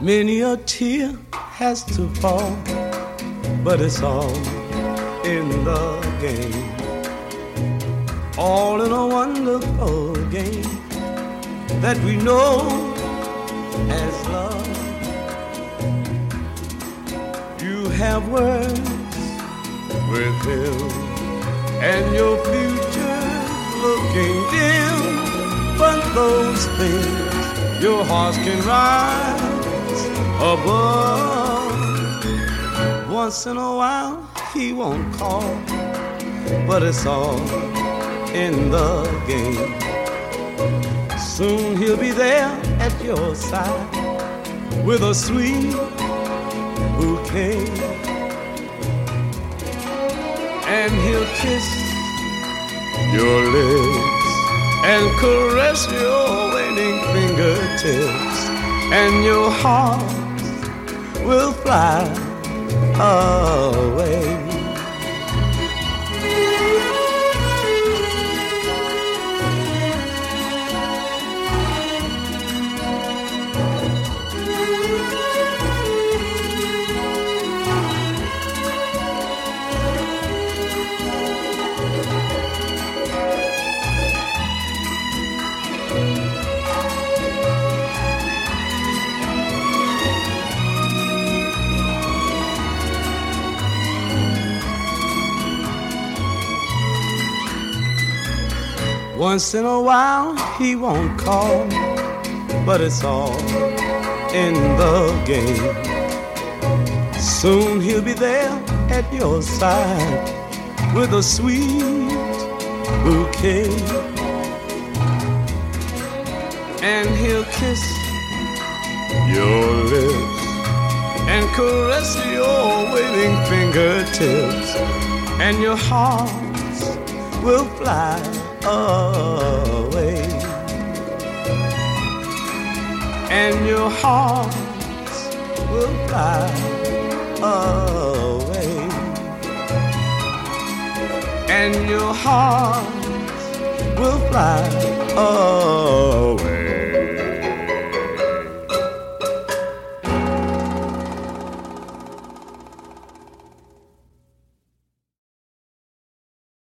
Many a tear has to fall, but it's all in the game. All in a wonderful game that we know as love. You have words with him, and your future's looking dim. But those things your heart can rise above. Once in a while he won't call, but it's all in the game. Soon he'll be there at your side with a sweet bouquet, and he'll kiss your lips and caress your waiting fingertips, and your heart will fly away. Once in a while he won't call, but it's all in the game. Soon he'll be there at your side with a sweet bouquet, and he'll kiss your lips and caress your waiting fingertips, and your heart will fly away, and your heart will fly away, and your heart will fly away.